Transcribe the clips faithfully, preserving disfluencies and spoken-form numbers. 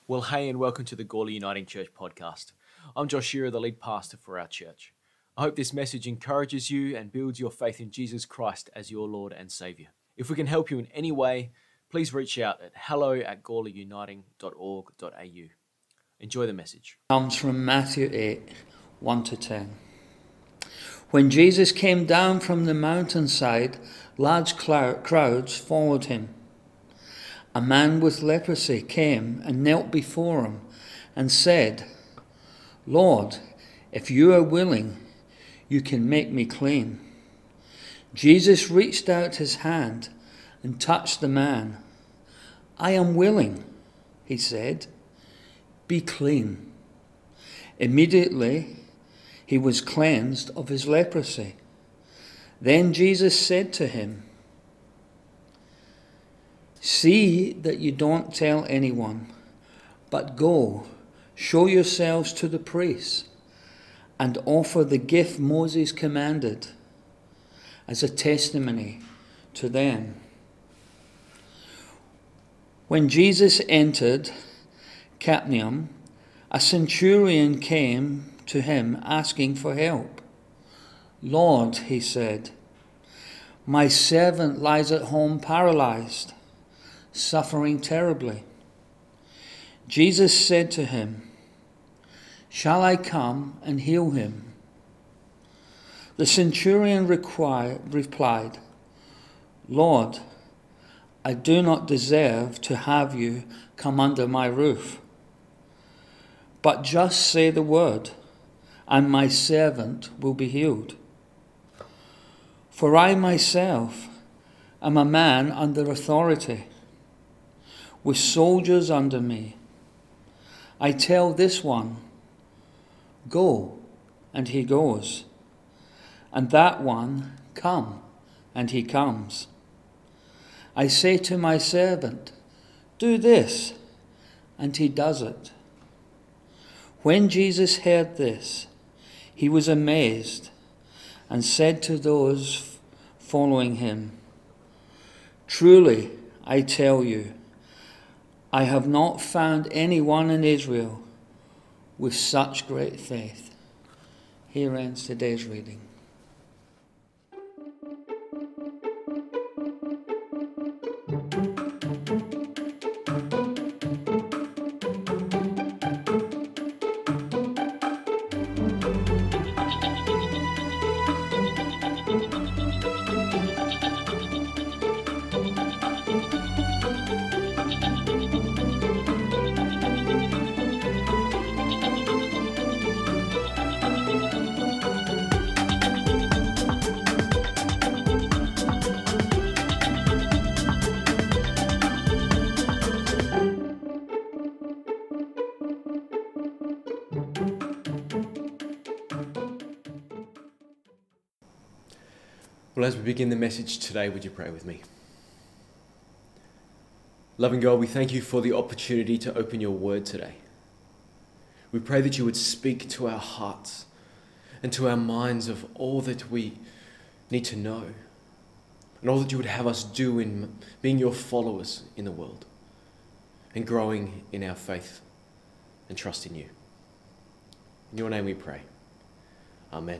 Well, hey, and welcome to the Gawler Uniting Church podcast. I'm Josh Shearer, the lead pastor for our church. I hope this message encourages you and builds your faith in Jesus Christ as your Lord and Saviour. If we can help you in any way, please reach out at hello at gawler uniting dot org dot a u. Enjoy the message. Comes from Matthew eight, one to ten. When Jesus came down from the mountainside, large crowds followed him. A man with leprosy came and knelt before him and said, "Lord, if you are willing, you can make me clean." Jesus reached out his hand and touched the man. "I am willing," he said. "Be clean." Immediately, he was cleansed of his leprosy. Then Jesus said to him, "See that you don't tell anyone, but go, show yourselves to the priests, and offer the gift Moses commanded as a testimony to them." When Jesus entered Capernaum, a centurion came to him asking for help. "Lord," he said, "my servant lies at home paralyzed, suffering terribly." Jesus said to him, "Shall I come and heal him?" The centurion required, replied, "Lord, I do not deserve to have you come under my roof, but just say the word, and my servant will be healed. For I myself am a man under authority, with soldiers under me. I tell this one, 'Go,' and he goes, and that one, 'Come,' and he comes. I say to my servant, 'Do this,' and he does it." When Jesus heard this, he was amazed and said to those following him, "Truly, I tell you, I have not found anyone in Israel with such great faith." Here ends today's reading. Well, as we begin the message today, would you pray with me? Loving God, we thank you for the opportunity to open your word today. We pray that you would speak to our hearts and to our minds of all that we need to know and all that you would have us do in being your followers in the world and growing in our faith and trust in you. In your name we pray. Amen.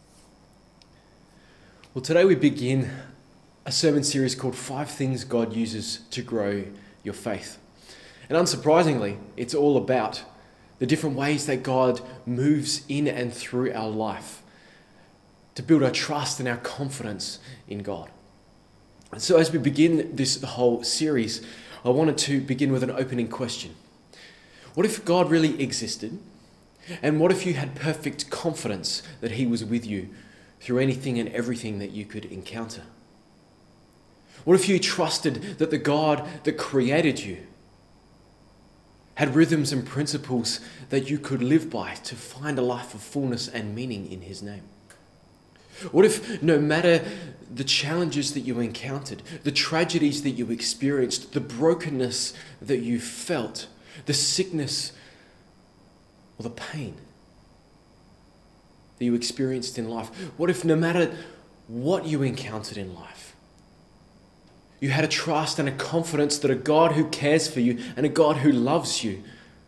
Well, today we begin a sermon series called Five Things God Uses to Grow Your Faith. And unsurprisingly, it's all about the different ways that God moves in and through our life to build our trust and our confidence in God. And so as we begin this whole series, I wanted to begin with an opening question. What if God really existed? And what if you had perfect confidence that he was with you through anything and everything that you could encounter? What if you trusted that the God that created you had rhythms and principles that you could live by to find a life of fullness and meaning in his name? What if no matter the challenges that you encountered, the tragedies that you experienced, the brokenness that you felt, the sickness or the pain that you experienced in life, what if no matter what you encountered in life, you had a trust and a confidence that a God who cares for you and a God who loves you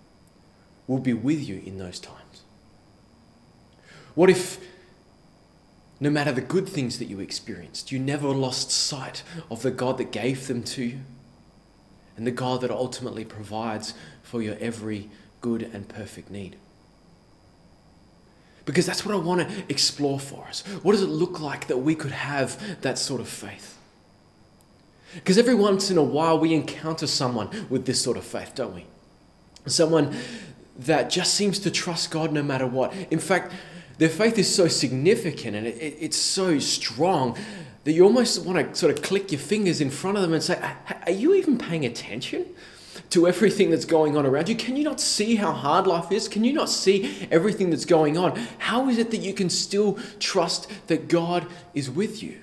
will be with you in those times? What if, no matter the good things that you experienced, you never lost sight of the God that gave them to you and the God that ultimately provides for your every good and perfect need? Because that's what I want to explore for us. What does it look like that we could have that sort of faith? Because every once in a while we encounter someone with this sort of faith, don't we? Someone that just seems to trust God no matter what. In fact, their faith is so significant and it, it, it's so strong that you almost want to sort of click your fingers in front of them and say, are you even paying attention to everything that's going on around you? Can you not see how hard life is? Can you not see everything that's going on? How is it that you can still trust that God is with you?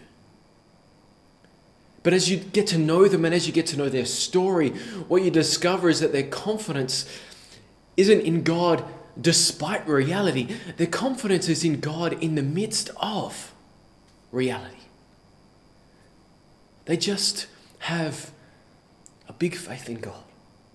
But as you get to know them and as you get to know their story, what you discover is that their confidence isn't in God despite reality. Their confidence is in God in the midst of reality. They just have a big faith in God.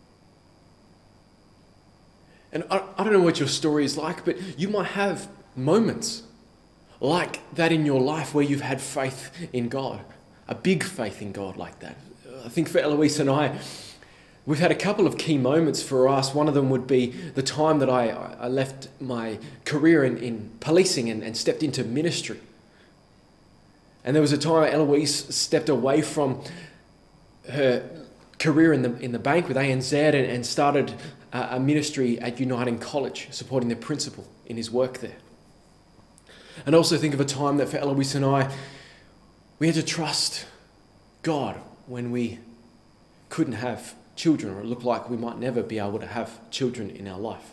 And I, I don't know what your story is like, but you might have moments like that in your life where you've had faith in God, a big faith in God like that. I think for Eloise and I, we've had a couple of key moments for us. One of them would be the time that I, I left my career in, in policing and, and stepped into ministry. And there was a time Eloise stepped away from her career in the in the bank with A N Z and, and started a, a ministry at Uniting College, supporting the principal in his work there. And I also think of a time that for Eloise and I, we had to trust God when we couldn't have children, or it looked like we might never be able to have children in our life.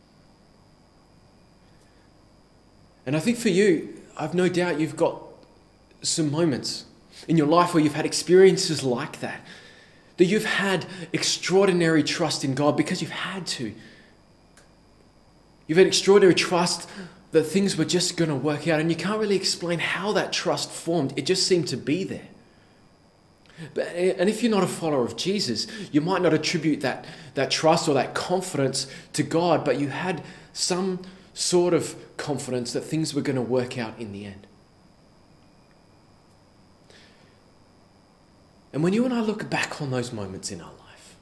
And I think for you, I've no doubt you've got some moments in your life where you've had experiences like that, that you've had extraordinary trust in God because you've had to. You've had extraordinary trust that things were just going to work out, and you can't really explain how that trust formed. It just seemed to be there. But, and if you're not a follower of Jesus, you might not attribute that, that trust or that confidence to God, but you had some sort of confidence that things were going to work out in the end. And when you and I look back on those moments in our life,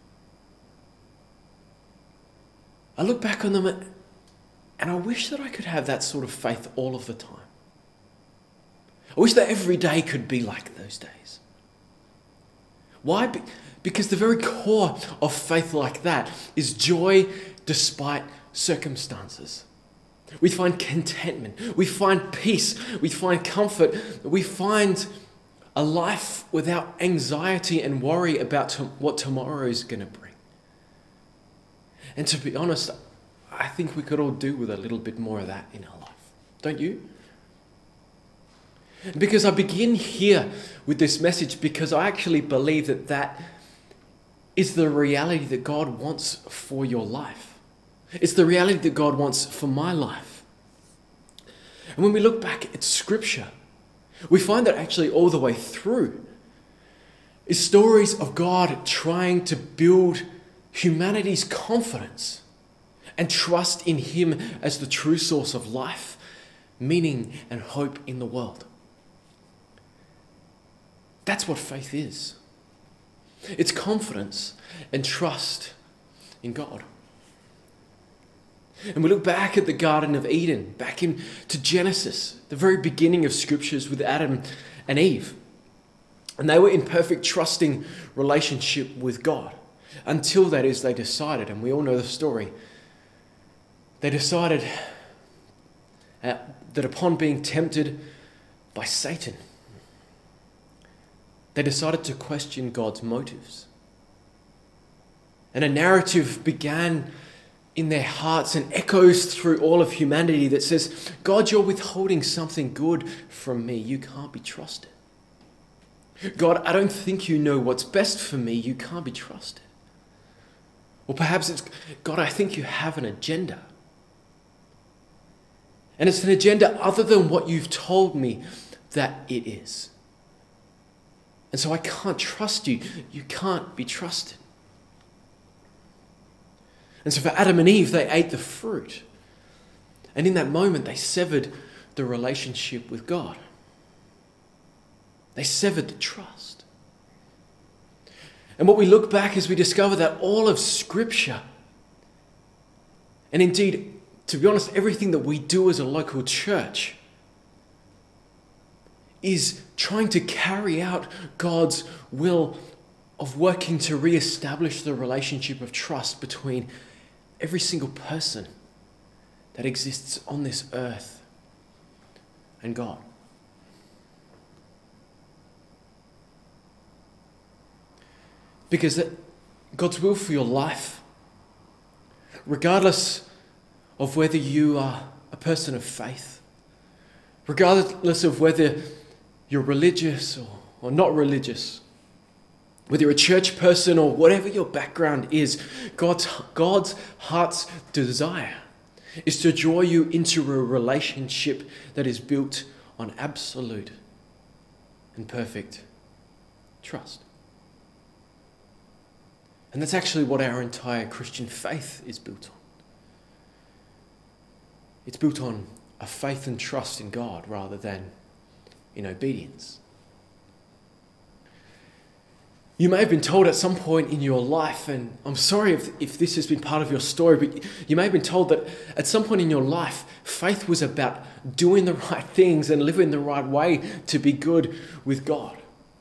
I look back on them and I wish that I could have that sort of faith all of the time. I wish that every day could be like those days. Why? Because the very core of faith like that is joy despite circumstances. We find contentment, we find peace, we find comfort, we find a life without anxiety and worry about to- what tomorrow is going to bring. And to be honest, I think we could all do with a little bit more of that in our life. Don't you? Because I begin here with this message because I actually believe that that is the reality that God wants for your life. It's the reality that God wants for my life. And when we look back at Scripture, we find that actually all the way through is stories of God trying to build humanity's confidence and trust in Him as the true source of life, meaning, and hope in the world. That's what faith is. It's confidence and trust in God. And we look back at the Garden of Eden, back into Genesis, the very beginning of Scriptures with Adam and Eve. And they were in perfect trusting relationship with God. Until that is, they decided, and we all know the story, they decided uh, that upon being tempted by Satan, they decided to question God's motives. And a narrative began in their hearts and echoes through all of humanity that says, God, you're withholding something good from me. You can't be trusted. God, I don't think you know what's best for me. You can't be trusted. Or perhaps it's, God, I think you have an agenda. And it's an agenda other than what you've told me that it is. And so I can't trust you. You can't be trusted. And so for Adam and Eve, they ate the fruit. And in that moment, they severed the relationship with God. They severed the trust. And what we look back is we discover that all of Scripture, and indeed, to be honest, everything that we do as a local church, is trying to carry out God's will of working to re-establish the relationship of trust between every single person that exists on this earth and God. Because that God's will for your life, regardless of whether you are a person of faith, regardless of whether you're religious or, or not religious, whether you're a church person or whatever your background is, God's, God's heart's desire is to draw you into a relationship that is built on absolute and perfect trust. And that's actually what our entire Christian faith is built on. It's built on a faith and trust in God rather than in obedience. You may have been told at some point in your life, and I'm sorry if, if this has been part of your story, but you may have been told that at some point in your life, faith was about doing the right things and living the right way to be good with God.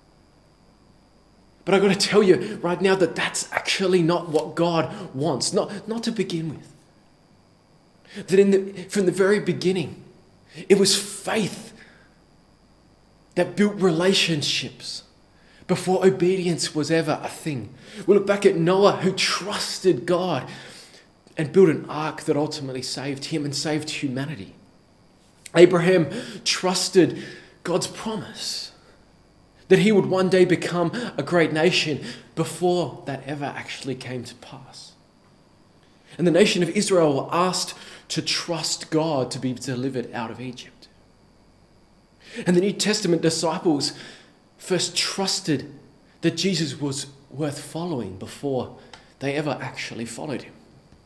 But I've got to tell you right now that that's actually not what God wants, not, not to begin with. That in the, from the very beginning, it was faith that built relationships before obedience was ever a thing. We look back at Noah, who trusted God and built an ark that ultimately saved him and saved humanity. Abraham trusted God's promise that he would one day become a great nation before that ever actually came to pass. And the nation of Israel were asked to trust God to be delivered out of Egypt. And the New Testament disciples first trusted that Jesus was worth following before they ever actually followed him.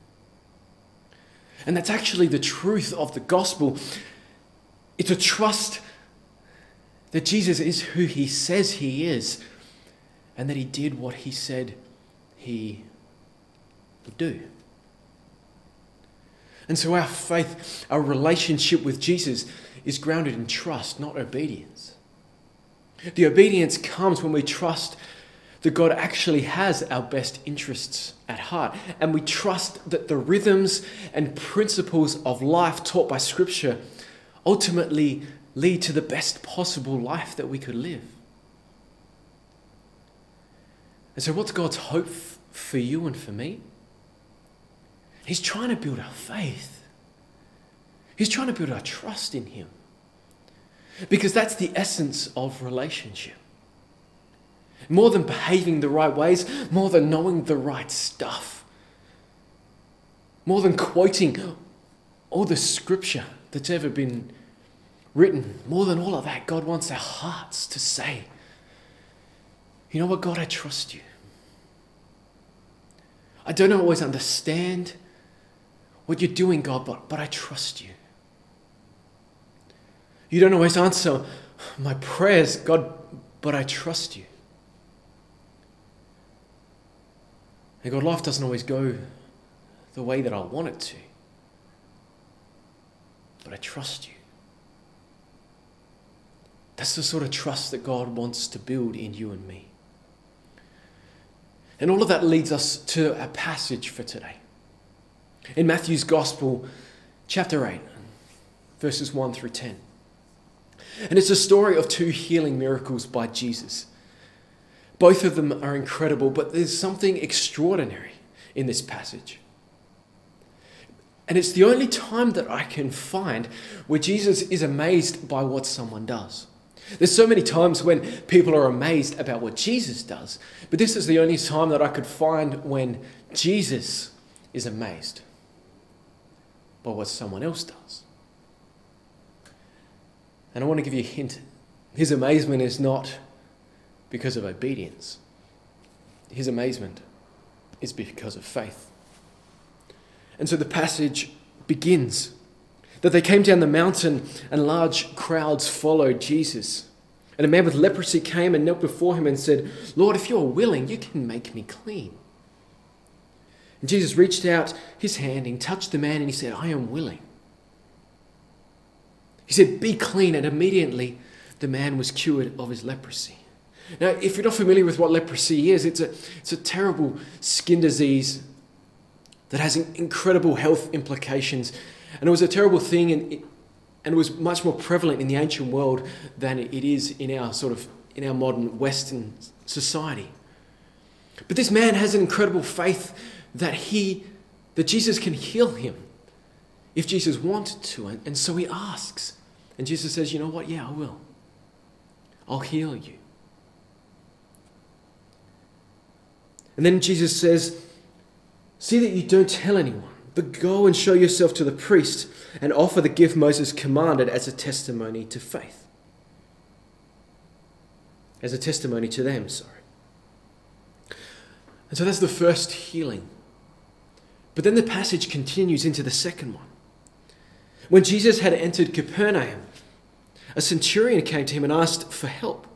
And that's actually the truth of the gospel. It's a trust that Jesus is who he says he is, and that he did what he said he would do. And so our faith, our relationship with Jesus is grounded in trust, not obedience. The obedience comes when we trust that God actually has our best interests at heart, and we trust that the rhythms and principles of life taught by Scripture ultimately lead to the best possible life that we could live. And so what's God's hope f- for you and for me? He's trying to build our faith. He's trying to build our trust in him. Because that's the essence of relationship. More than behaving the right ways, more than knowing the right stuff, more than quoting all the Scripture that's ever been written, more than all of that, God wants our hearts to say, you know what, God, I trust you. I don't always understand what you're doing, God, but, but I trust you. You don't always answer my prayers, God, but I trust you. And God, life doesn't always go the way that I want it to, but I trust you. That's the sort of trust that God wants to build in you and me. And all of that leads us to our passage for today. In Matthew's Gospel, chapter eight, verses one through ten. And it's a story of two healing miracles by Jesus. Both of them are incredible, but there's something extraordinary in this passage. And it's the only time that I can find where Jesus is amazed by what someone does. There's so many times when people are amazed about what Jesus does, but this is the only time that I could find when Jesus is amazed by what someone else does. And I want to give you a hint. His amazement is not because of obedience. His amazement is because of faith. And so the passage begins that they came down the mountain and large crowds followed Jesus. And a man with leprosy came and knelt before him and said, "Lord, if you are willing, you can make me clean." And Jesus reached out his hand and touched the man and he said, "I am willing." He said, "Be clean," and immediately the man was cured of his leprosy. Now, if you're not familiar with what leprosy is, it's a, it's a terrible skin disease that has incredible health implications. And it was a terrible thing, and it, and it was much more prevalent in the ancient world than it is in our sort of in our modern Western society. But this man has an incredible faith that he, that Jesus can heal him if Jesus wanted to, and, and so he asks, and Jesus says, "You know what? Yeah, I will. I'll heal you." And then Jesus says, "See that you don't tell anyone, but go and show yourself to the priest and offer the gift Moses commanded as a testimony to faith." As a testimony to them, sorry. And so that's the first healing. But then the passage continues into the second one. When Jesus had entered Capernaum, a centurion came to him and asked for help.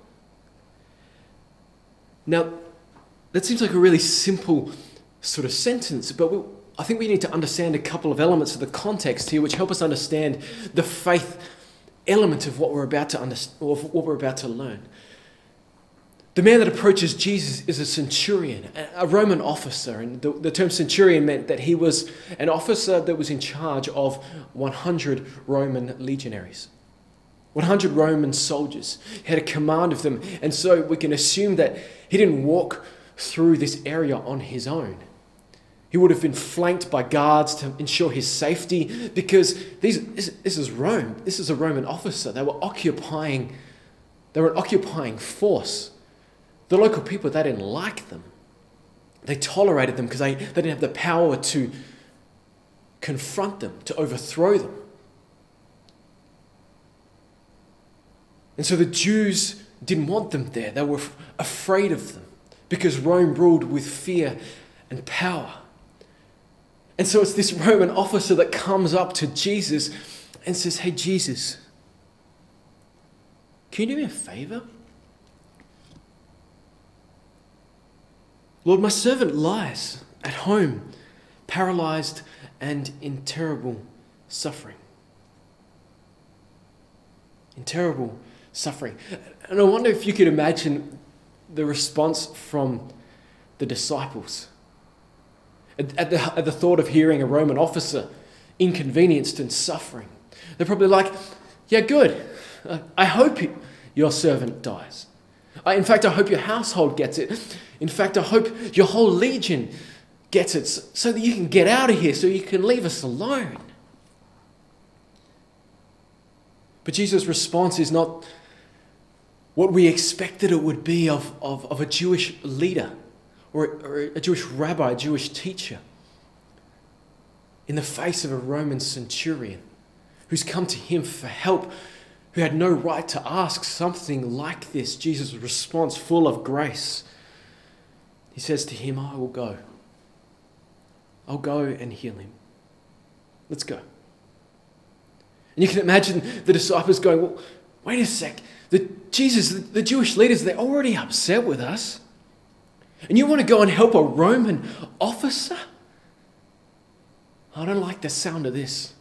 Now, that seems like a really simple sort of sentence, but we, I think we need to understand a couple of elements of the context here which help us understand the faith element of what we're about to understand, or what we're about to learn. The man that approaches Jesus is a centurion, a Roman officer, and the, the term centurion meant that he was an officer that was in charge of one hundred Roman legionaries, one hundred Roman soldiers. He had a command of them, and so we can assume that he didn't walk through this area on his own. He would have been flanked by guards to ensure his safety, because these, this, this is Rome. This is a Roman officer. They were occupying, they were an occupying force. The local people, they didn't like them. They tolerated them because they, they didn't have the power to confront them, to overthrow them. And so the Jews didn't want them there. They were f- afraid of them because Rome ruled with fear and power. And so it's this Roman officer that comes up to Jesus and says, "Hey, Jesus, can you do me a favor? Lord, my servant lies at home, paralyzed and in terrible suffering." In terrible suffering. And I wonder if you could imagine the response from the disciples at, at, the, at the thought of hearing a Roman officer inconvenienced and suffering. They're probably like, "Yeah, good. I hope your servant dies. I, in fact, I hope your household gets it. In fact, I hope your whole legion gets it so that you can get out of here, so you can leave us alone." But Jesus' response is not what we expected it would be of, of, of a Jewish leader or, or a Jewish rabbi, a Jewish teacher, in the face of a Roman centurion who's come to him for help, who had no right to ask something like this. Jesus' response, full of grace, he says to him, "I will go. I'll go and heal him. Let's go." And you can imagine the disciples going, "Well, wait a sec. The Jesus, the, the Jewish leaders, they're already upset with us. And you want to go and help a Roman officer? I don't like the sound of this."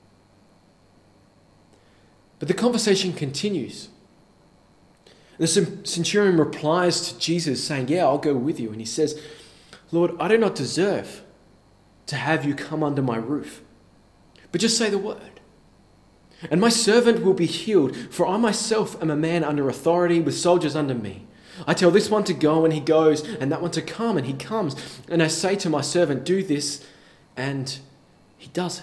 But the conversation continues. The centurion replies to Jesus saying, "Yeah, I'll go with you." And he says, "Lord, I do not deserve to have you come under my roof, but just say the word, and my servant will be healed, for I myself am a man under authority with soldiers under me. I tell this one to go and he goes, and that one to come and he comes. And I say to my servant, do this, and he does it."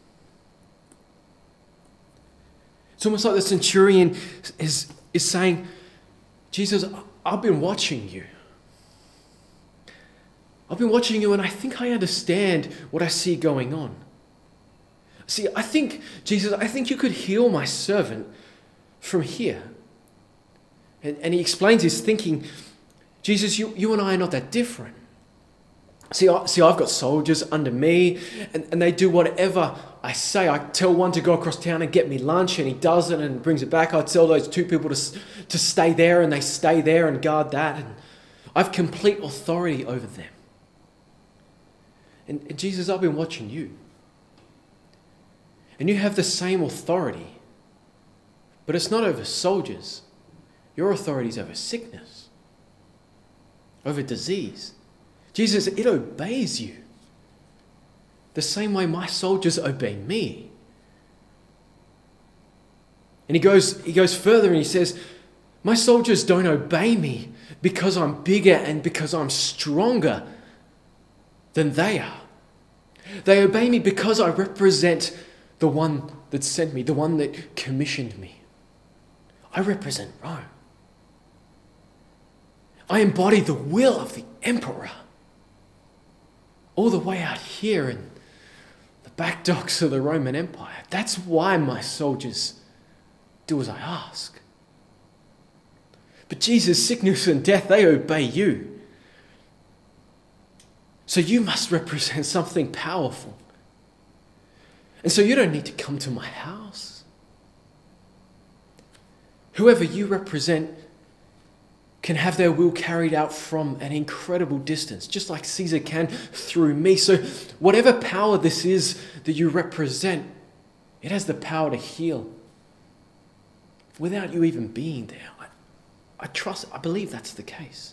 It's almost like the centurion is, is saying, "Jesus, I've been watching you. I've been watching you and I think I understand what I see going on. See, I think, Jesus, I think you could heal my servant from here." And, and he explains his thinking. "Jesus, you, you and I are not that different. See, I, see, I've got soldiers under me, and, and they do whatever I say. I tell one to go across town and get me lunch, and he does it and brings it back. I tell those two people to, to stay there, and they stay there and guard that. And I have complete authority over them. And, and Jesus, I've been watching you. And you have the same authority, but it's not over soldiers. Your authority is over sickness, over disease. Jesus, it obeys you the same way my soldiers obey me. And he goes, he goes further and he says, my soldiers don't obey me because I'm bigger and because I'm stronger than they are. They obey me because I represent the one that sent me, the one that commissioned me. I represent Rome. I embody the will of the emperor. All the way out here in the back docks of the Roman Empire. That's why my soldiers do as I ask. But Jesus, sickness and death, they obey you. So you must represent something powerful. And so you don't need to come to my house. Whoever you represent can have their will carried out from an incredible distance, just like Caesar can through me. So whatever power this is that you represent, it has the power to heal without you even being there. I, I trust, I believe that's the case.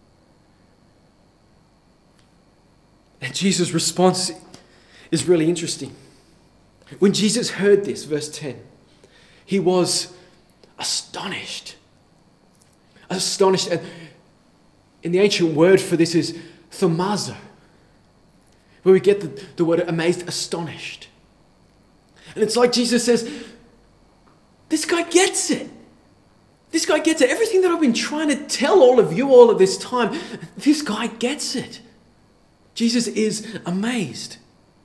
And Jesus' response is really interesting. When Jesus heard this, verse ten, he was astonished. Astonished. And in the ancient word for this is thaumazo, where we get the, the word amazed, astonished. And it's like Jesus says, this guy gets it. This guy gets it. Everything that I've been trying to tell all of you all of this time, this guy gets it. Jesus is amazed.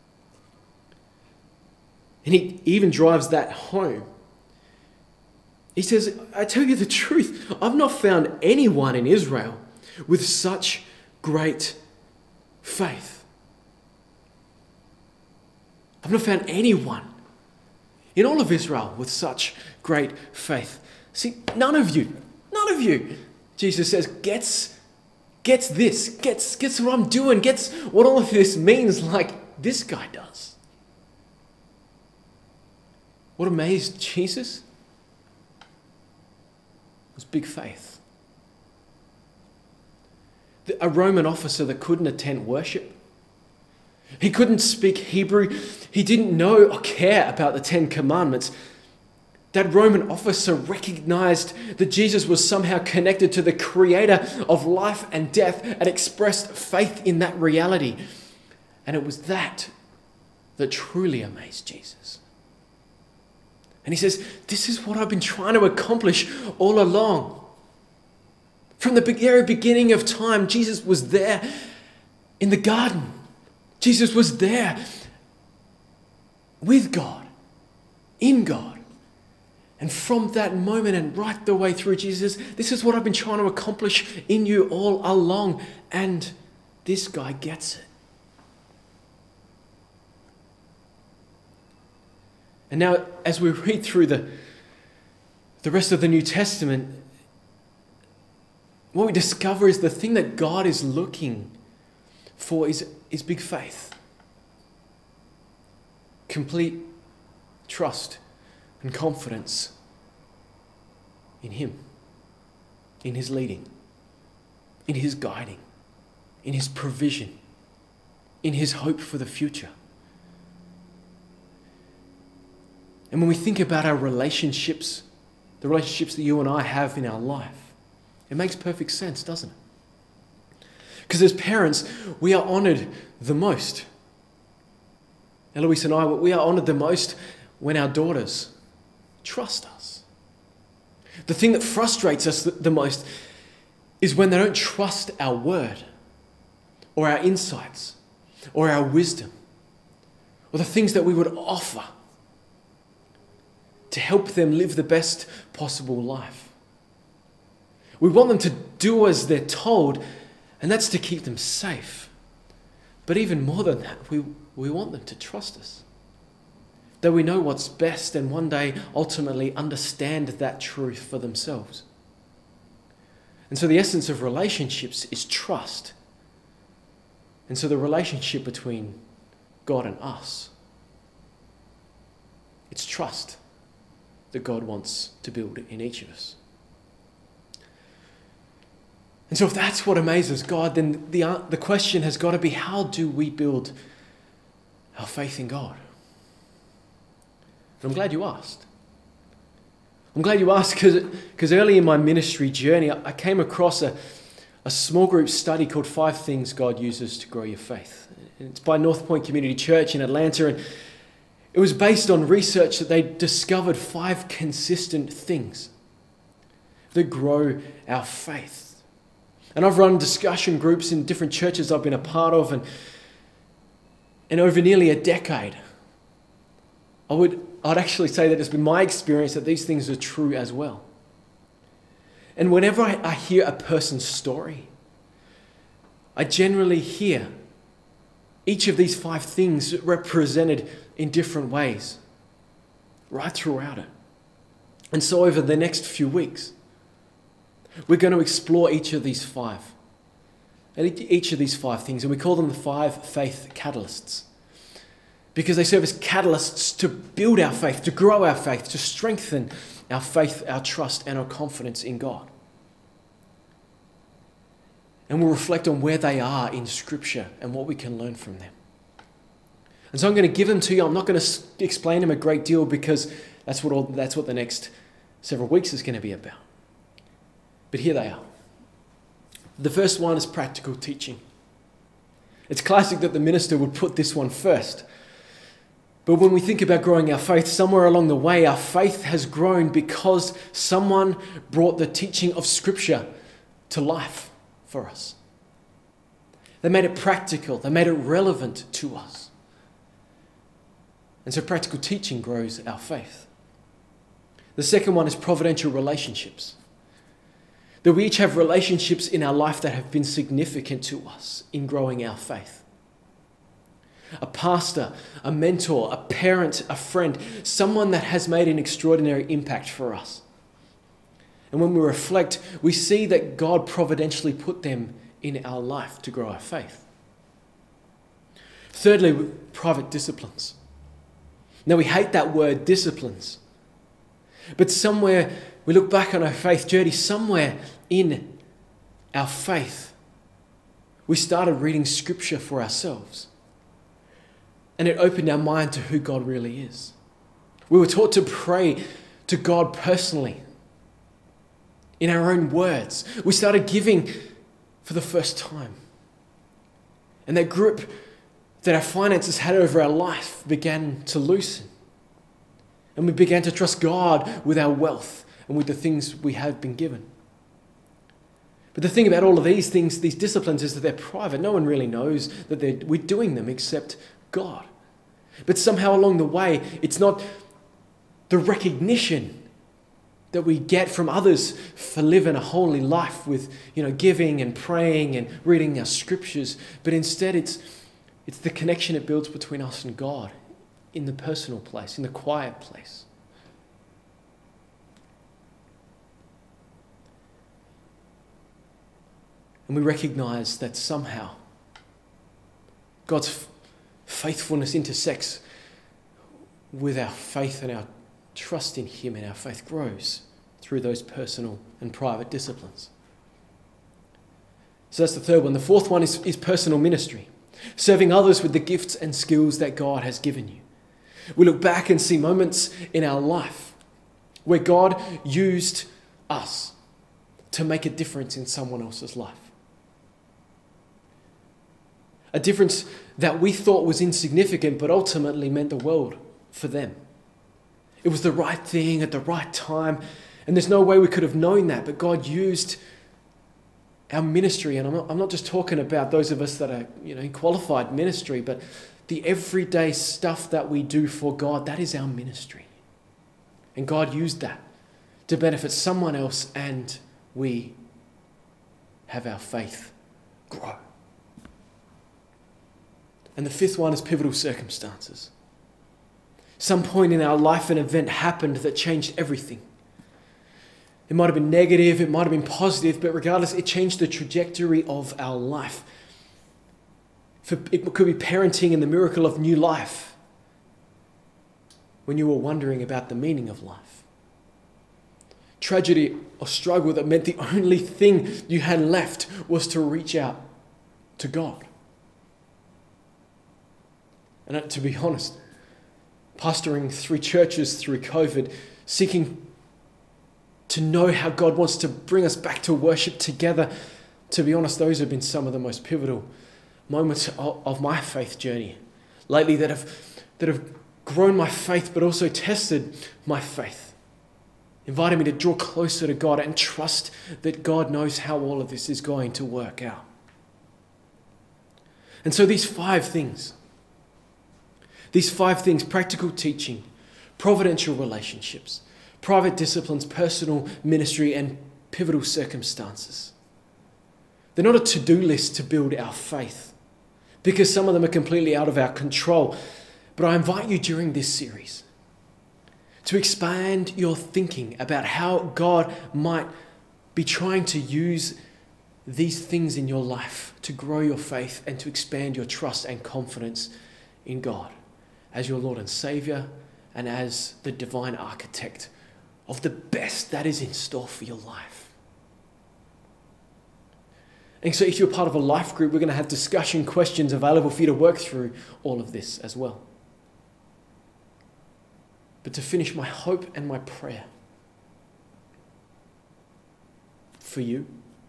And he even drives that home. He says, I tell you the truth, I've not found anyone in Israel with such great faith. I've not found anyone in all of Israel with such great faith. See, none of you, none of you, Jesus says, gets, gets this, gets, gets what I'm doing, gets what all of this means like this guy does. What amazed Jesus was big faith. A Roman officer that couldn't attend worship. He couldn't speak Hebrew. He didn't know or care about the Ten Commandments. That Roman officer recognized that Jesus was somehow connected to the creator of life and death and expressed faith in that reality. And it was that that truly amazed Jesus. And he says, this is what I've been trying to accomplish all along. From the very beginning of time, Jesus was there in the garden. Jesus was there with God, in God. And from that moment and right the way through, Jesus, this is what I've been trying to accomplish in you all along. And this guy gets it. And now, as we read through the, the rest of the New Testament, what we discover is the thing that God is looking for is, is big faith. Complete trust and confidence in Him, in His leading, in His guiding, in His provision, in His hope for the future. And when we think about our relationships, the relationships that you and I have in our life, it makes perfect sense, doesn't it? Because as parents, we are honoured the most. Eloise and I, we are honoured the most when our daughters trust us. The thing that frustrates us the most is when they don't trust our word or our insights or our wisdom or the things that we would offer to help them live the best possible life. We want them to do as they're told, and that's to keep them safe. But even more than that, we, we want them to trust us. That we know what's best and one day ultimately understand that truth for themselves. And so the essence of relationships is trust. And so the relationship between God and us, it's trust that God wants to build in each of us. And so if that's what amazes God, then the, the question has got to be, how do we build our faith in God? And I'm glad you asked. I'm glad you asked because early in my ministry journey, I came across a, a small group study called Five Things God Uses to Grow Your Faith. It's by North Point Community Church in Atlanta, and it was based on research that they discovered five consistent things that grow our faith. And I've run discussion groups in different churches I've been a part of, and, and over nearly a decade, I would I'd actually say that it's been my experience that these things are true as well. And whenever I, I hear a person's story, I generally hear each of these five things represented in different ways, right throughout it. And so over the next few weeks, we're going to explore each of these five, each of these five things, and we call them the five faith catalysts. Because they serve as catalysts to build our faith, to grow our faith, to strengthen our faith, our trust, and our confidence in God. And we'll reflect on where they are in Scripture and what we can learn from them. And so I'm going to give them to you. I'm not going to explain them a great deal because that's what all, that's what the next several weeks is going to be about. But here they are. The first one is practical teaching. It's classic that the minister would put this one first. But when we think about growing our faith, somewhere along the way, our faith has grown because someone brought the teaching of Scripture to life for us. They made it practical. They made it relevant to us. And so practical teaching grows our faith. The second one is providential relationships. That we each have relationships in our life that have been significant to us in growing our faith. A pastor, a mentor, a parent, a friend, someone that has made an extraordinary impact for us. And when we reflect, we see that God providentially put them in our life to grow our faith. Thirdly, private disciplines. Now, we hate that word, disciplines. But somewhere, we look back on our faith journey, somewhere in our faith, we started reading Scripture for ourselves. And it opened our mind to who God really is. We were taught to pray to God personally, in our own words. We started giving for the first time. And that grip that our finances had over our life began to loosen. And we began to trust God with our wealth and with the things we have been given. But the thing about all of these things, these disciplines, is that they're private. No one really knows that they're, we're doing them except God. But somehow along the way, it's not the recognition that we get from others for living a holy life with, you know, giving and praying and reading our Scriptures, but instead it's it's the connection it builds between us and God in the personal place, in the quiet place. And we recognize that somehow God's f- faithfulness intersects with our faith and our trust in Him, and our faith grows through those personal and private disciplines. So that's the third one. The fourth one is, is personal ministry, serving others with the gifts and skills that God has given you. We look back and see moments in our life where God used us to make a difference in someone else's life. A difference that we thought was insignificant, but ultimately meant the world for them. It was the right thing at the right time, and there's no way we could have known that, but God used our ministry, and I'm not, I'm not just talking about those of us that are, you know, in qualified ministry, but the everyday stuff that we do for God, that is our ministry. And God used that to benefit someone else, and we have our faith grow. And the fifth one is pivotal circumstances. Some point in our life, an event happened that changed everything. It might have been negative, it might have been positive, but regardless, it changed the trajectory of our life. For it could be parenting and the miracle of new life, when you were wondering about the meaning of life. Tragedy or struggle that meant the only thing you had left was to reach out to God. And to be honest, pastoring three churches through COVID, seeking to know how God wants to bring us back to worship together, to be honest, those have been some of the most pivotal moments of my faith journey lately that have that have grown my faith, but also tested my faith, invited me to draw closer to God and trust that God knows how all of this is going to work out. And so these five things, these five things, practical teaching, providential relationships, private disciplines, personal ministry, and pivotal circumstances, they're not a to-do list to build our faith, because some of them are completely out of our control. But I invite you during this series to expand your thinking about how God might be trying to use these things in your life to grow your faith and to expand your trust and confidence in God as your Lord and Savior and as the divine architect of the best that is in store for your life. And so if you're part of a life group, we're going to have discussion questions available for you to work through all of this as well. But to finish, my hope and my prayer for you,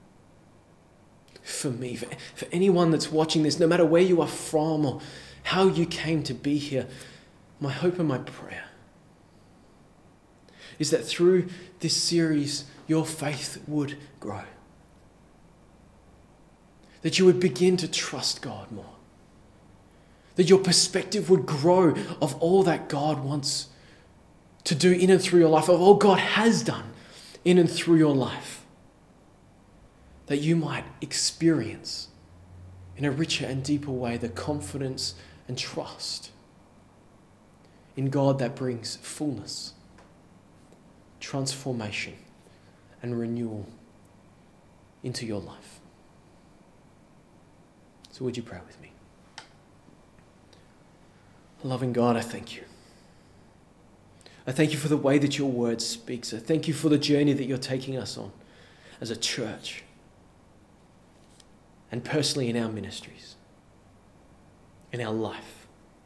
for me, for, for anyone that's watching this, no matter where you are from or how you came to be here, my hope and my prayer is that through this series, your faith would grow. That you would begin to trust God more. That your perspective would grow of all that God wants to do in and through your life, of all God has done in and through your life. That you might experience in a richer and deeper way the confidence and trust in God that brings fullness, transformation, and renewal into your life. So would you pray with me? Loving God, I thank you. I thank you for the way that your word speaks. I thank you for the journey that you're taking us on as a church and personally in our ministries, in our life.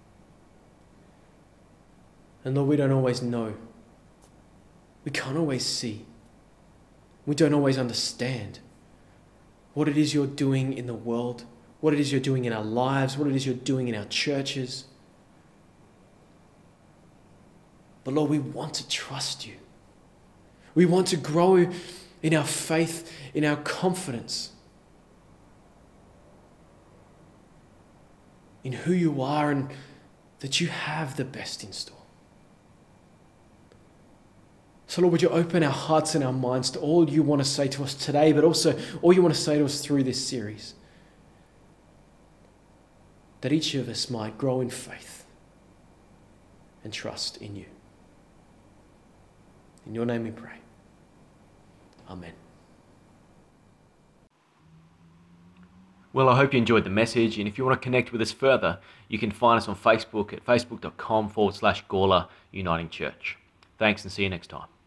And Lord, we don't always know. We can't always see. We don't always understand what it is you're doing in the world, what it is you're doing in our lives, what it is you're doing in our churches. But Lord, we want to trust you. We want to grow in our faith, in our confidence, in who you are and that you have the best in store. So Lord, would you open our hearts and our minds to all you want to say to us today, but also all you want to say to us through this series. That each of us might grow in faith and trust in you. In your name we pray. Amen. Well, I hope you enjoyed the message, and if you want to connect with us further, you can find us on Facebook at facebook.com forward slash Gawler Uniting Church. Thanks, and see you next time.